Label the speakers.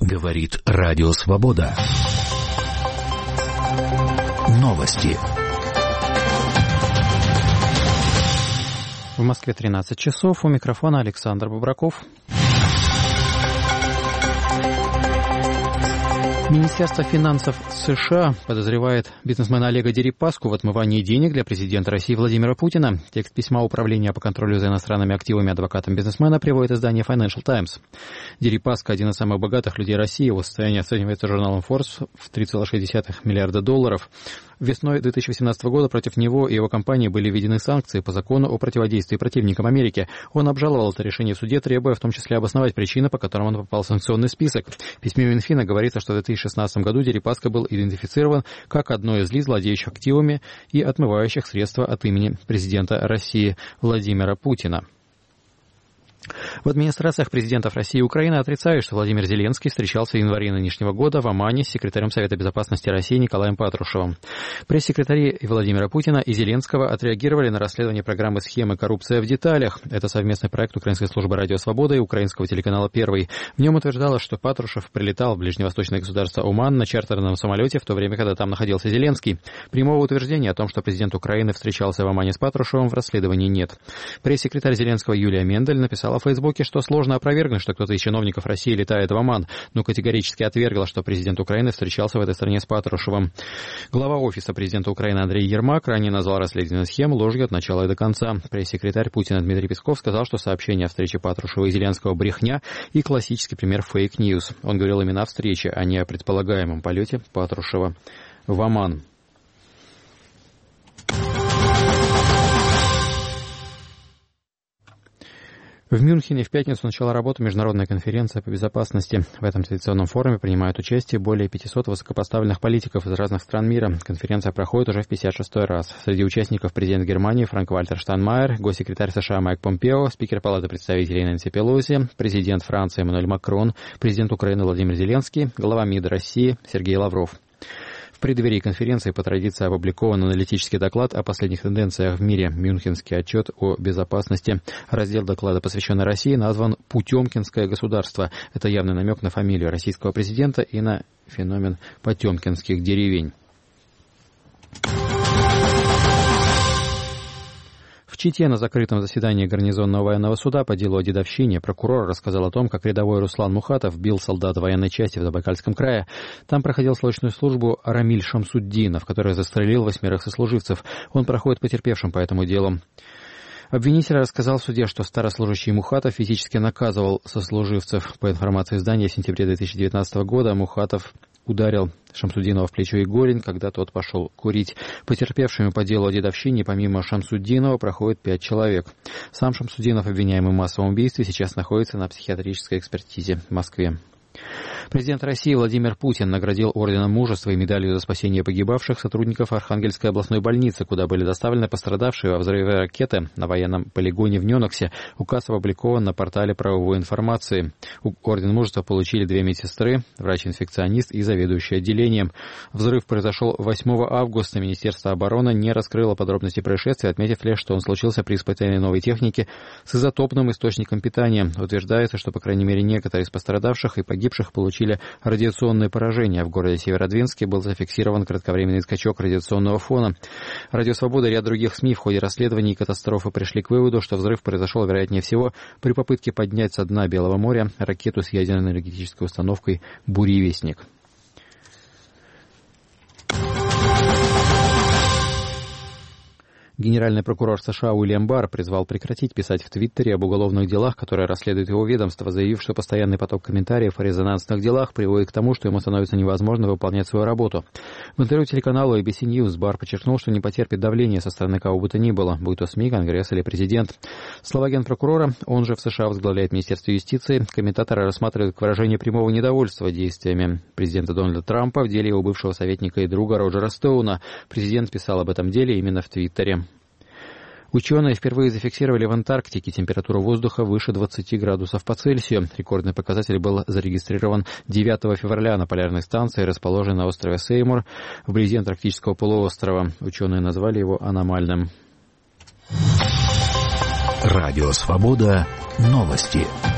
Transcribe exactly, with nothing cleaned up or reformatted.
Speaker 1: Говорит Радио Свобода. Новости.
Speaker 2: В Москве тринадцать часов. У микрофона Александр Бобраков. Министерство финансов США подозревает бизнесмена Олега Дерипаску в отмывании денег для президента России Владимира Путина. Текст письма Управления по контролю за иностранными активами адвокатом бизнесмена приводит издание Financial Times. Дерипаска – один из самых богатых людей России. Его состояние оценивается журналом Forbes в три целых шесть десятых миллиарда долларов. Весной две тысячи восемнадцатого года против него и его компании были введены санкции по закону о противодействии противникам Америки. Он обжаловал это решение в суде, требуя в том числе обосновать причины, по которым он попал в санкционный список. В письме Минфина говорится, что в две тысячи шестнадцатом году Дерипаска был идентифицирован как одно из лиц, владеющих активами и отмывающих средства от имени президента России Владимира Путина. В администрациях президентов России и Украины отрицают, что Владимир Зеленский встречался в январе нынешнего года в Омане с секретарем Совета безопасности России Николаем Патрушевым. Пресс-секретари Владимира Путина и Зеленского отреагировали на расследование программы «Схемы. Коррупция в деталях». Это совместный проект Украинской службы «Радио Свобода» и украинского телеканала «Первый». В нем утверждалось, что Патрушев прилетал в ближневосточное государство Оман на чартерном самолете в то время, когда там находился Зеленский. Прямого утверждения о том, что президент Украины встречался в Омане с Патрушевым, в расследовании нет. Пресс-секретарь Зеленского Юлия Мендель написала в Фейсбуке, что сложно опровергнуть, что кто-то из чиновников России летает в Оман, но категорически отвергла, что президент Украины встречался в этой стране с Патрушевым. Глава офиса президента Украины Андрей Ермак ранее назвал расследование схем ложью от начала и до конца. Пресс-секретарь Путина Дмитрий Песков сказал, что сообщение о встрече Патрушева и Зеленского брехня и классический пример фейк-ньюс. Он говорил именно о встрече, а не о предполагаемом полете Патрушева в Оман. В Мюнхене в пятницу начала работу международная конференция по безопасности. В этом традиционном форуме принимают участие более пятисот высокопоставленных политиков из разных стран мира. Конференция проходит уже в пятьдесят шестой раз. Среди участников президент Германии Франк-Вальтер Штайнмайер, госсекретарь США Майк Помпео, спикер Палаты представителей Нэнси Пелоси, президент Франции Эммануэль Макрон, президент Украины Владимир Зеленский, глава МИД России Сергей Лавров. В преддверии конференции по традиции опубликован аналитический доклад о последних тенденциях в мире. Мюнхенский отчет о безопасности. Раздел доклада, посвященный России, назван «Путемкинское государство». Это явный намек на фамилию российского президента и на феномен потемкинских деревень. В Чите на закрытом заседании гарнизонного военного суда по делу о дедовщине прокурор рассказал о том, как рядовой Руслан Мухатов бил солдат военной части в Забайкальском крае. Там проходил срочную службу Рамиль Шамсуддинов, который застрелил восьмерых сослуживцев. Он проходит потерпевшим по этому делу. Обвинитель рассказал в суде, что старослужащий Мухатов физически наказывал сослуживцев. По информации издания, в сентябре две тысячи девятнадцатого года Мухатов ударил Шамсуддинова в плечо и голень, когда тот пошел курить. Потерпевшими по делу о дедовщине помимо Шамсуддинова проходит пять человек. Сам Шамсуддинов, обвиняемый в массовом убийстве, сейчас находится на психиатрической экспертизе в Москве. Президент России Владимир Путин наградил орденом Мужества и медалью за спасение погибавших сотрудников Архангельской областной больницы, куда были доставлены пострадавшие во взрыве ракеты на военном полигоне в Нёноксе. Указ опубликован на портале правовой информации. Орден Мужества получили две медсестры, врач-инфекционист и заведующий отделением. Взрыв произошел восьмого августа. Министерство обороны не раскрыло подробности происшествия, отметив лишь, что он случился при испытании новой техники с изотопным источником питания. Утверждается, что, по крайней мере, некоторые из пострадавших и погибших получили радиационные поражения. В городе Северодвинске был зафиксирован кратковременный скачок радиационного фона. Радио Свобода и ряд других СМИ в ходе расследований катастрофы пришли к выводу, что взрыв произошел, вероятнее всего, при попытке поднять со дна Белого моря ракету с ядерной энергетической установкой «Буревестник». Генеральный прокурор США Уильям Барр призвал прекратить писать в Твиттере об уголовных делах, которые расследует его ведомство, заявив, что постоянный поток комментариев о резонансных делах приводит к тому, что ему становится невозможно выполнять свою работу. В интервью телеканалу эй би си News Барр подчеркнул, что не потерпит давления со стороны кого бы то ни было, будь то СМИ, Конгресс или президент. Слова генпрокурора, он же в США возглавляет Министерство юстиции, комментаторы рассматривают как выражение прямого недовольства действиями президента Дональда Трампа в деле его бывшего советника и друга Роджера Стоуна. Президент писал об этом деле именно в Твиттере. Ученые впервые зафиксировали в Антарктике температуру воздуха выше двадцати градусов по Цельсию. Рекордный показатель был зарегистрирован девятого февраля на полярной станции, расположенной на острове Сеймур, вблизи Антарктического полуострова. Ученые назвали его аномальным.
Speaker 1: Радио Свобода. Новости.